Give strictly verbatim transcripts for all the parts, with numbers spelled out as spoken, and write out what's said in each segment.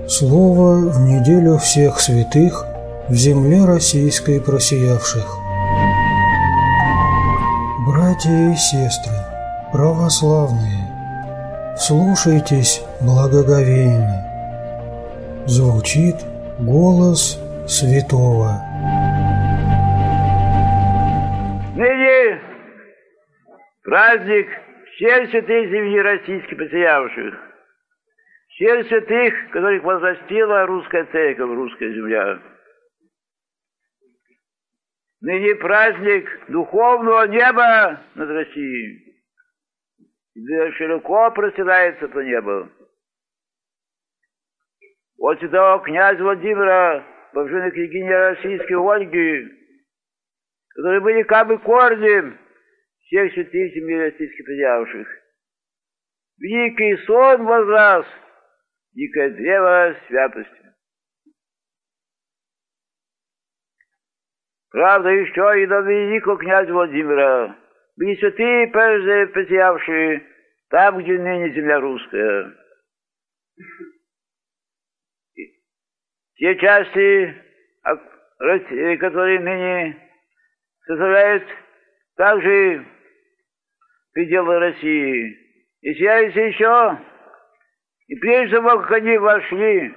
Слово в неделю всех святых в земле российской просиявших. Братья и сестры, православные, слушайтесь благоговейно. Звучит голос святого. Ныне праздник всех святых земли российской просиявших. Всех святых, которых возрастила русская церковь, русская земля. Ныне праздник духовного неба над Россией, где широко простирается то небо. От святого князя Владимира, божественной княгини российской Ольги, которые были как бы корнем всех святых земли российских просиявших. Великий сон возрас, дикое древо святости. Правда, еще и до великого князя Владимира были святые, прежде просиявшие там, где ныне земля русская. Те части, которые ныне составляют также пределы России, и сияются еще. И прежде того, как они вошли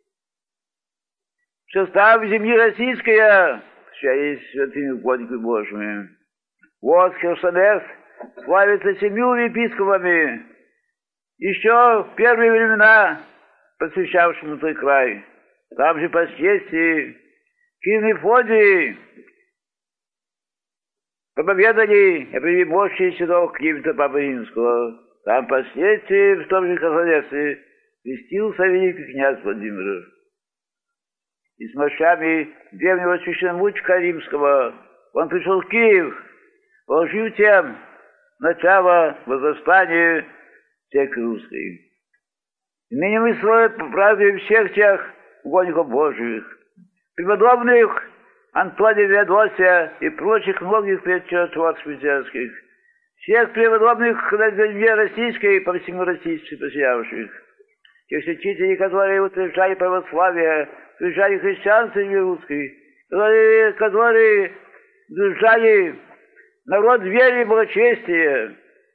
в состав земли российской, связь святыми угодниками Божьими, вот Херсонес славится семью епископами, еще в первые времена посвящавшему той край. Там же впоследствии Кирмефодий проповедовали о превимощии святого Климента Папы Римского. Там впоследствии в том же Херсонесе крестился великий князь Владимир. И с мощами древнего священномученика римского он пришел в Киев, положив тем начало возрастания церкви русской. И ныне мы празднуем всех тех угодников Божьих, преподобных Антония Феодосия и прочих многих предчерствовать христианских, всех преподобных на земле российской, по всему российской просиявших, тех святителей, которые утверждали православие, утверждали христианство русской, которые, которые утверждали народ веры и благочестия,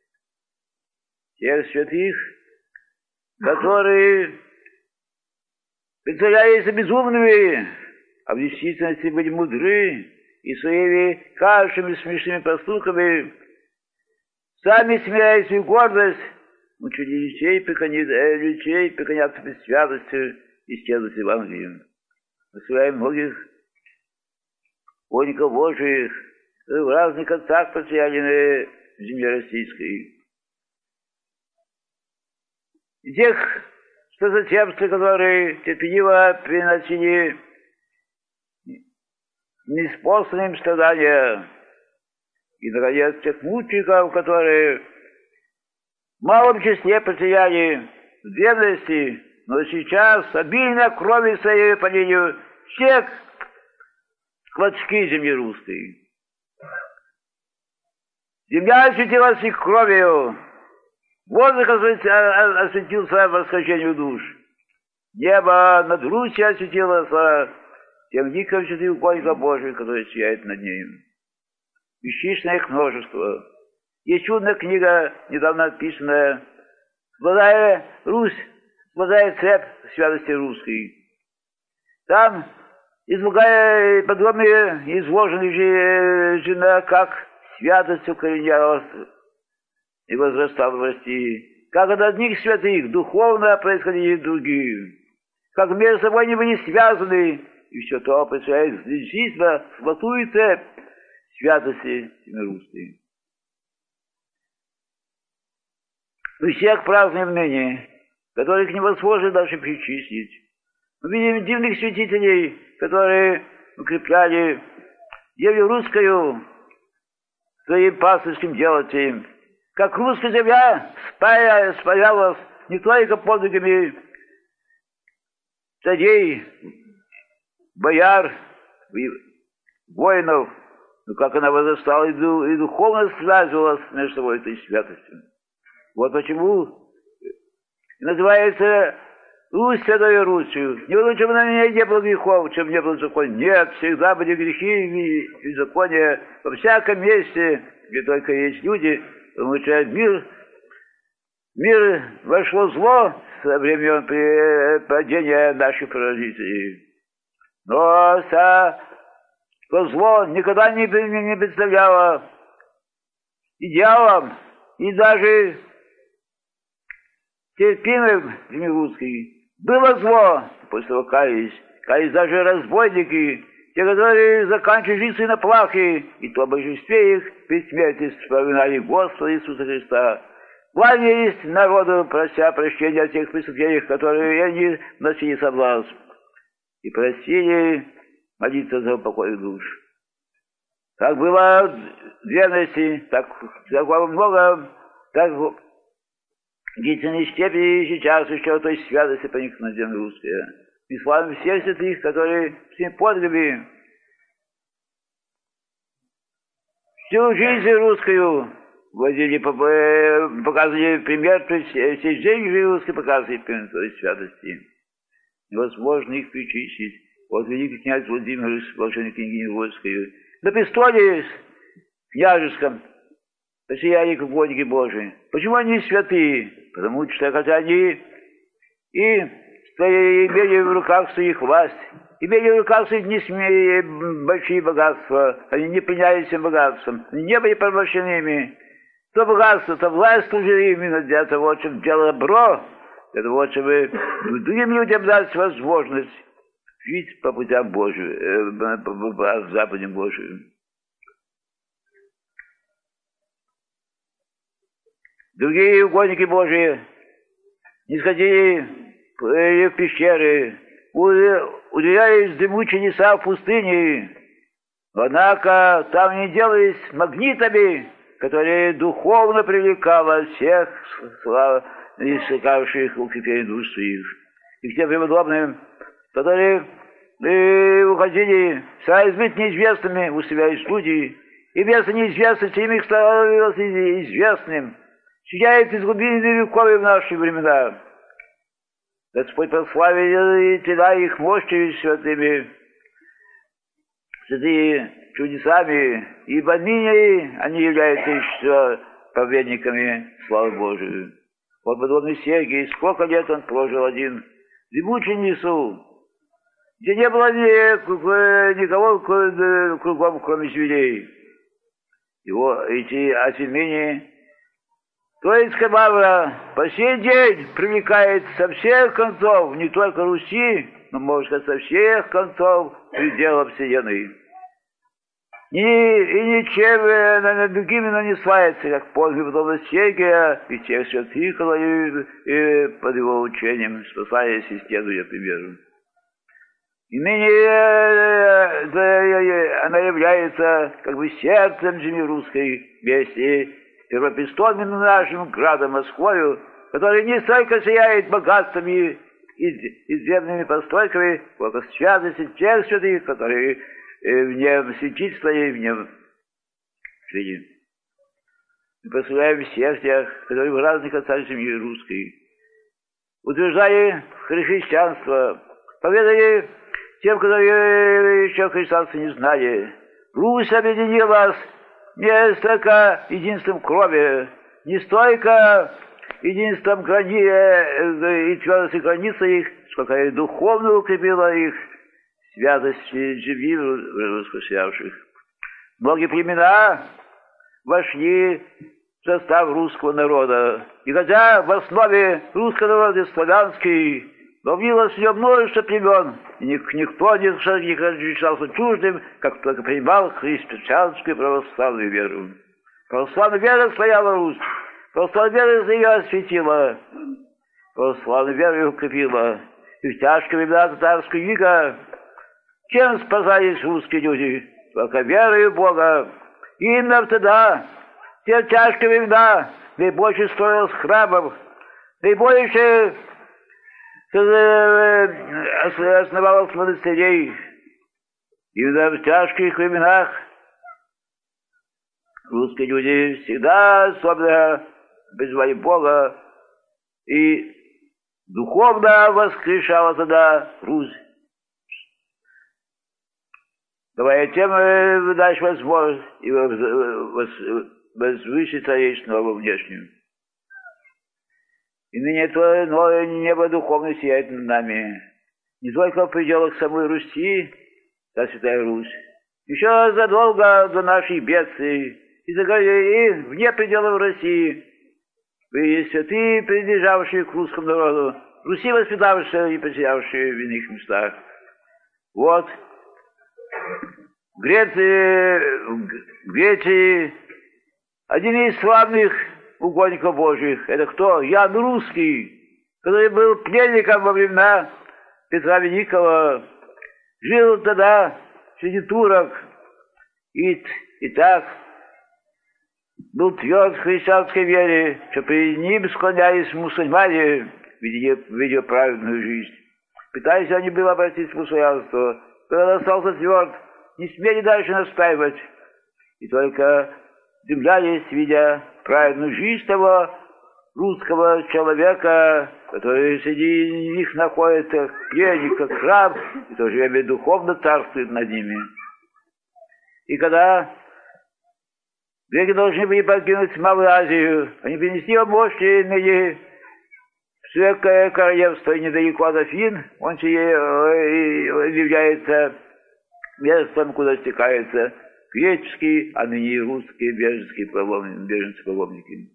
тех святых, которые представляются безумными, а в действительности были мудры и своими кажущими смешными поступками сами смиряя свою гордость, учили людей преклоняться без святости и следовать Евангелию. Посылаем многих угодников Божиих, в разных концах потеряли в земле российской. И тех, что затемцы, которые терпеливо приносили неспосланным страдания, и, наконец, тех мучеников, которые в малом числе потеряли в древности, но сейчас обильно крови своей полили всех клочки земли русской. Земля осветилась их кровью, воздух осветился восхождению душ, небо над Русью осветилось тем ликом святых угодников Божьих, которые сияют над ней. Бесчисленное их множество. Есть чудная книга, недавно написанная «Золотая Русь, золотая цепь святости русской». Там излагая подробнее изложены жена, как святость укоренялась и возрастала в России, как от одних святых духовно происходили другие, как между собой они были связаны, и все то представляет действительно золотую цепь святости русской. Мы всех празднуем ныне, которых невозможно даже перечислить. Мы видим дивных святителей, которые укрепляли землю русскую своим пастырским делателем. Как русская земля спаялась не только подвигами царей, бояр, воинов, но как она возрастала и духовно связывалась между собой этой святостью. Вот почему называется Русь Святой Русью. Не было, чтобы на меня не было грехов, чем не было закон. Нет, всегда были грехи и закония во всяком месте, где только есть люди, получают мир. Мир вошло зло со времен падения наших родителей. Но то зло никогда не, не представляло идеалом и даже терпимым в русский. Было зло, после того каялись. Каялись даже разбойники, те, которые заканчивали жизнь на плахе, и то в большинстве их при смерти вспоминали Господа Иисуса Христа. Кланялись народу, прося прощения о тех преступлениях, которые они носили соблазн, и просили молиться за упокой душ. Так было в древности, так, так много, так в длительной степени сейчас еще той святости проникла на землю русская. И славим всех святых, которые всеми подвигами всю жизнь русскую возили, показывали пример, то есть всей жизни русской показывали пример той святости. Невозможно их перечислить. Вот великий князь Владимир с блаженной княгиней Вольской на престоле княжеском россияне угодники Божии. Почему они святые? Потому что хотя они и имели в руках своих власть, имели в руках своих не большие богатства, они не принялись им богатством, они не были порабощенными. То богатство, то власть служили именно для того, чтобы делать добро, для того, чтобы другим людям дать возможность жить по путям Божьим, по заповедям Божьим. Другие угодники Божьи не сходили в пещеры, уделялись дымучие леса в пустыне, однако там не делались магнитами, которые духовно привлекало всех искавших укрепления душ своих. И к тем преподобным, которые э, уходили, стараясь быть неизвестными, выставлялись люди, и вместо неизвестности им их становилось известным, сияет из глубины веков в наши времена. Господь прославил тела их мощью святыми, святые чудесами, ибо ныне они являются еще праведниками славы Божией. Вот подобный Сергий, сколько лет он прожил один в дремучем лесу, где не было ни, никого кругом, кроме зверей. Его эти осельмения Троицкая лавра по сей день привлекает со всех концов, не только Руси, но, можно сказать, со всех концов предела вселенной. И, и ничем э, другими она не славится, как подвиг подобно Сергия и тех святых, и, и под его учением, спасаясь и следуя примеру. И ныне э, э, она является как бы сердцем земли русской вместе первопрестольным нашим градом Москвою, который не столько сияет богатствами и земными постройками, сколько святости тех святых, которые в нем святительства и в нем святит. Мы прославляем всех тех, которые в разных концах земли русской утверждали христианство, поведали тем, которые еще христианства не знали. Русь объединилась не столько единством крови, не столько единством грани... и твердости границы их, сколько и духовно укрепила их святость земли воскресявших. Многие племена вошли в состав русского народа. И хотя в основе русского народа славянский, но влилось в нем множество племен, и никто не отличался чуждым, как только принимал христианскую православную веру. Православная вера стояла Русь, православная вера ее осветила, православная вера ее укрепила. И в тяжкие времена татарского ига чем спасались русские люди? Только верою в Бога. И именно тогда, в те тяжкие времена, наибольше строилось храмов, наибольше основалось монастырей. И в тяжких временах русские люди всегда особенно призвали Бога и Духовно воскрешала тогда Русь. Давая тем дашь возможность и возвысить царейшину во внешнюю. И ныне твое новое небо духовно сияет над нами. Не только в пределах самой Руси, та Святая Русь, еще задолго до наших бедствий, и, и вне пределов России. Вы святые, принадлежавшие к русскому народу, Руси воспитавшие и потерявшие в иных местах. Вот, в Греции, в Греции один из славных угодников Божьих, это кто? Ян Русский, который был пленником во времена Петра Великого, жил тогда среди турок, и, и так был тверд в христианской вере, что перед ним склонялись мусульмане, видя, видя праведную жизнь. Пытаясь они были обратиться в мусульманство, когда он остался тверд, не смели дальше настаивать. И только землялись, видя праведную жизнь того русского человека, который среди них находится пленник, как раб, и в то же время духовно царствует над ними. И когда греки должны были покинуть Малую Азию, они принесли его мощи ныне в Светское королевство недалеко от Афин, он является местом, куда стекаются греческие, а ныне и русские беженские паломники, беженцы-паломники.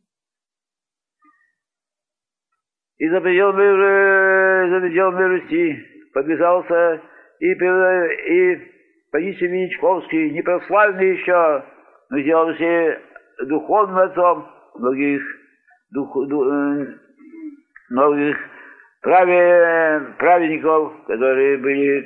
И за пределами, за пределами Руси подвязался и, и Паисий Величковский, непрославленный еще, но сделался духовным отцом многих, дух, ду, многих праве, праведников, которые были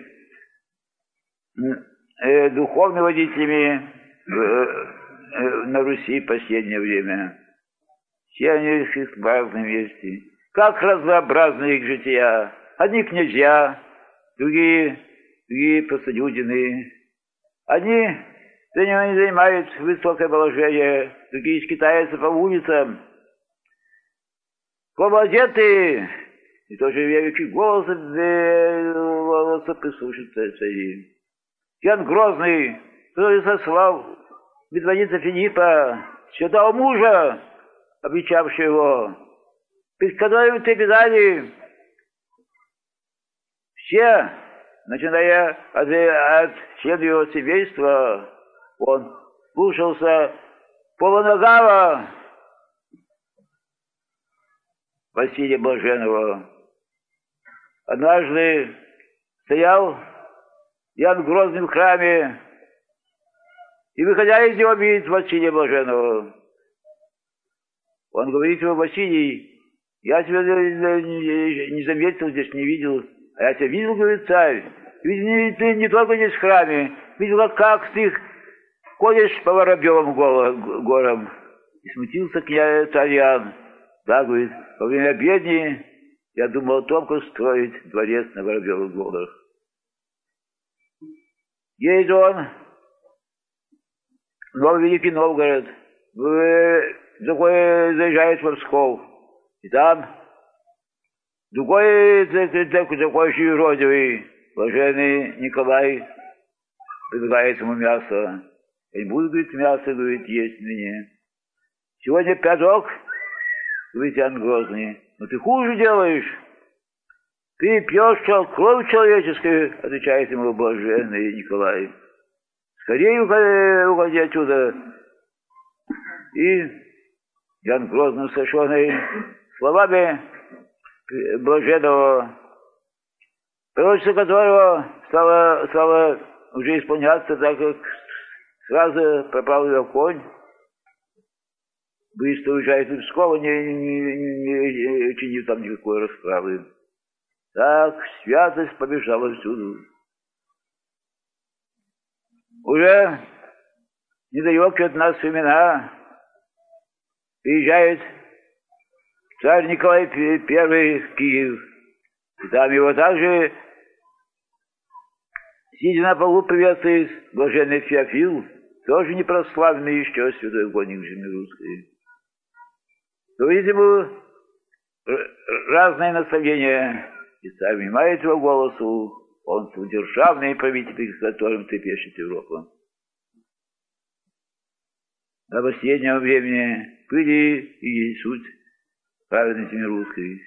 э, духовными водителями э, э, на Руси в последнее время. Все они в разном месте. Как разнообразны их жития. Одни князья, другие, другие простолюдины. Одни занимают высокое положение, другие скитаются по улицам. Холодеты, и тоже верующий голос, голоса прислушаться цари. Ян Грозный, который сослал медводица Филиппа, святого мужа, обличавшего его, перед которым трепетали все, начиная от, от члена его семейства, он слушался полуногого Василия Блаженного. Однажды стоял Ян Грозный в храме, и, выходя из него, видит Василия Блаженного. Он говорит ему: Василий, я тебя не заметил здесь, не видел. А я тебя видел, говорит царь. Ведь ты не только здесь в храме, видела, как ты ходишь по Воробьевым горам. И смутился князь царь Ян. Да, говорит, во время обедни я думал только строить дворец на Воробьевых горах. Едет он в Новый Великий Новгород, заезжает в Псков. И там другой такой же юродивый, блаженный Николай, предлагает ему мясо. Я не буду, говорит, мясо, говорит, есть мне. Сегодня пяток, говорит Ян Грозный, но ты хуже делаешь. Ты пьешь кровь человеческую, отвечает ему блаженный Николай. Скорее уходи, уходи отсюда. И Ян Грозный, сошенный словами блаженного, пророчество которого стало, стало уже исполняться, так как сразу пропал его конь, быстро уезжает из Пскова, не, не, не, не чинив там никакой расправы. Так святость побежала всюду. Уже недалеко от нас времена приезжает царь Николай Первый в Киев. И там его также, сидя на полу, приветствует блаженный Феофил, тоже непрославленный еще святой угодник земли русской. Говорит ему разные наставления, и сам внимает его голосу, он самодержавный правитель, с которым трепещет Европа. До последнего времени были и есть суть праведности русской.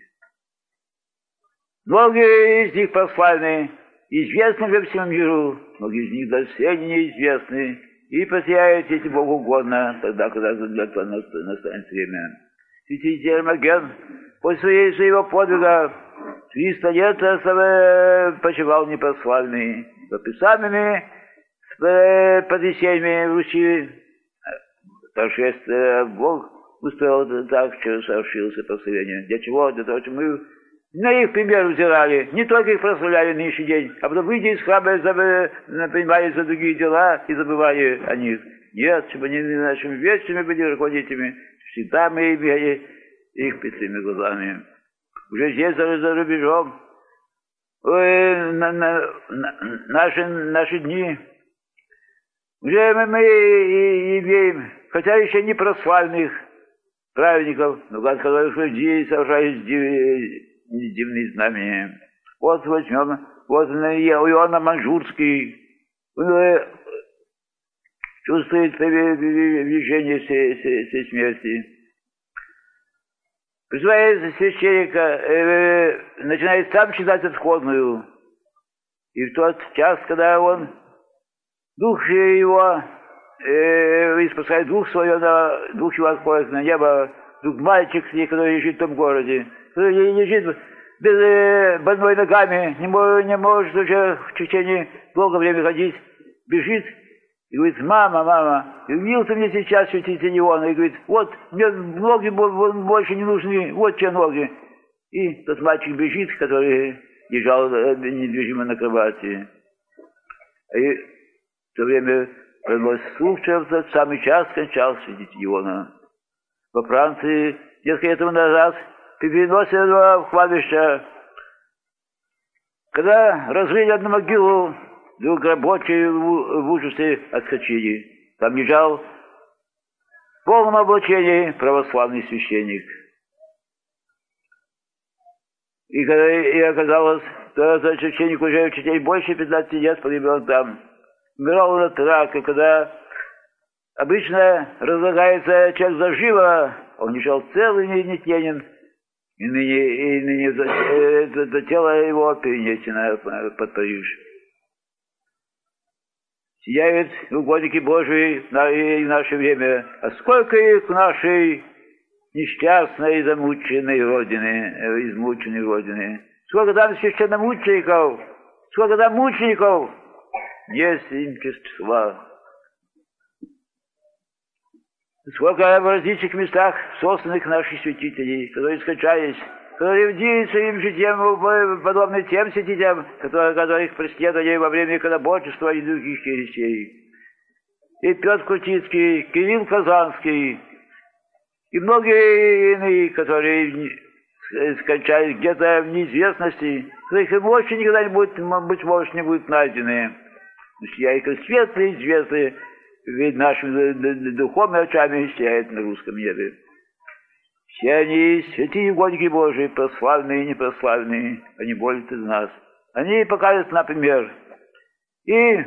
Многие из них прославлены, известны во всему миру, многие из них доселе неизвестны, и посияют, если Богу угодно, тогда, когда для этого настанет время. Святитель Эрмоген после своей, своего подвига триста лет почивал непрославленный, подписанными с потрясениями в Руси. Торжественно Бог устроил так, что совершился прославление. Для чего? Для того, чтобы мы на их пример взирали, не только их прославляли нынешний день, а потом, выйдя из храма, принимали за другие дела и забывали о них. Нет, чтобы они нашими вечными были руководителями, всегда мы имели их перед своими глазами. Уже здесь, за, за рубежом, ой, на, на, на, наши, наши дни, уже мы, мы имеем, хотя еще не прославленных праведников, но от которых людей совершают дивные знамения. Вот возьмем, вот Иоанн Манжурский, он чувствует приближение всей смерти. Призывает священника, э, начинает сам читать отходную. И в тот час, когда он, дух его, э, испускает дух свой, на, дух его отходит на небо, дух мальчик, который лежит в том городе, который лежит без, э, больной ногами, не может, не может уже в течение долгого времени ходить, бежит. И говорит: мама, мама, увидел ты мне сейчас святитель Иоанна? И говорит: вот, мне ноги больше не нужны, вот те ноги. И тот мальчик бежит, который лежал недвижимо на кровати. И в то время пронес слух, что в тот самый час скончался святитель Иоанна. Во Франции несколько лет назад переносили его в кладбище. Когда разрыли одну могилу, вдруг рабочие в ужасе отскочили. Там лежал в полном облачении православный священник. И, когда, и оказалось, что этот священник уже в течение больше пятнадцати лет погиб он там. Умирал он от рака, когда обычно разлагается человек заживо, он лежал целый, нетленен, и ныне, и ныне это, это тело его перенесено под Париж. Сияют угодники Божии в наше время, а сколько их в нашей несчастной и замученной родине, измученной родине. Сколько там священномучеников, сколько там мучеников, нет им чувства. Сколько в различных местах собственных наших святителей, которые скончались, которые вдели своим житием подобны тем святителям, которые, которых преследовали во время иконоборчества и других ересей. И Петр Крутицкий, Кирилл Казанский, и многие иные, которые скончались где-то в неизвестности, которых и больше никогда не будет, быть может, не будут найдены. Сияют светлые, светлые, ведь нашими духовными очами сияет на русском небе. Все они святые угодники Божии, прославленные и непрославленные, они борются из нас. Они покажут, например. И,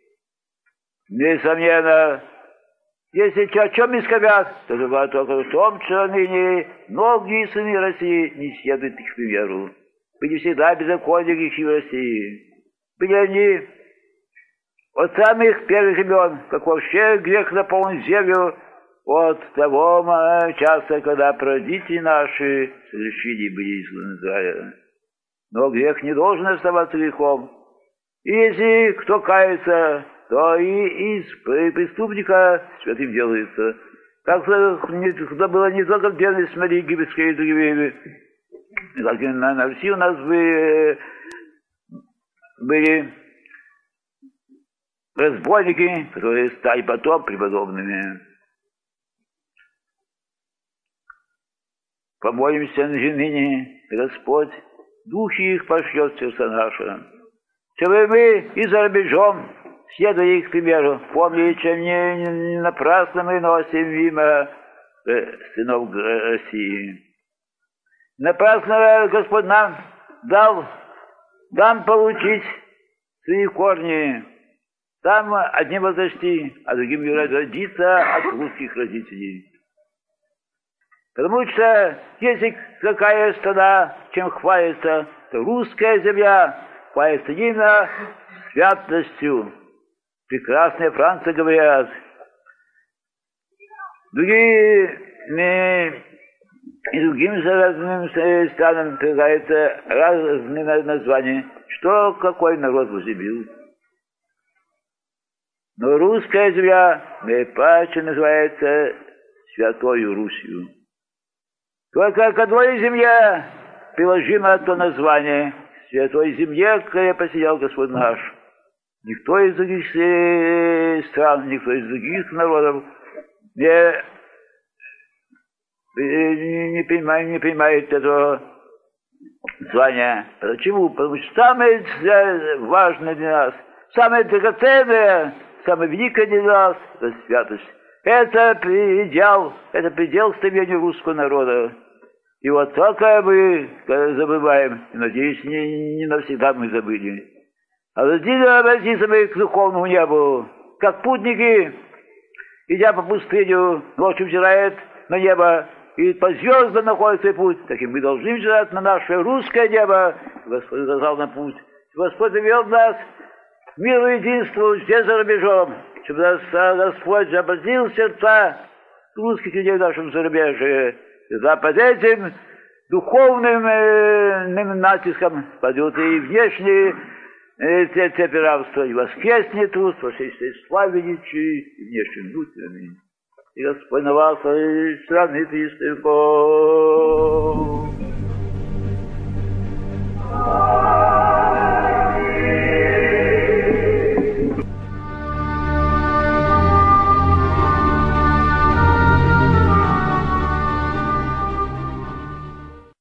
несомненно, если о чем не скорбят, то говорят только в том, что ныне многие сыны России не следуют их примеру. Были всегда беззаконники в России. Были они от самых первых времен, как вообще грех наполнил землю, от того часа, когда родители наши совершили были изгнаны из рая. Но грех не должен оставаться грехом. И если кто кается, то и из преступника святым делается. Так что было не только в древности Марии Египетской и другими. Как на, на Руси у нас были, были разбойники, которые стали потом преподобными. Помолимся ныне, Господь, духи их пошлет в сердца наши, чтобы мы и за рубежом, следуя их примеру, помнили, чем не, не напрасно мы носим имя сынов России. Напрасно Господь нам дал, дам получить свои корни. Там одним возрасти, а другим родиться от русских родителей. Потому что если какая страна, чем хвалится, то русская земля хвалится именно святостью. Прекрасные францы говорят. Другие и другим разным странам предлагается разные названия, что какой народ возлюбил. Но русская земля наипаче называется Святою Русью. Только к одной земле приложимо то название. Святой земле, где посидел Господь наш. Никто из других стран, никто из других народов не, не, не, принимает, не принимает этого звания. Почему? Потому что самое важное для нас, самое драгоценное, самое великое для нас – это святость. Это предел, это предел стремления русского народа. И вот только мы забываем, надеюсь, не, не навсегда мы забыли. А обратиться мы к духовному небу, как путники, идя по пустыню, ночью взирает на небо, и по звездам находит свой путь, так и мы должны взирать на наше русское небо. Господь указал на путь. Господь привел нас к миру и единству здесь за рубежом, чтобы Господь обратил сердца русских людей в нашем зарубежье. За под этим духовным э, натиском падут и внешние э, те, те пиратства, и воскреснет труд, вошедший славе величии, и внешним духами. И Господь на вас, и страны ты,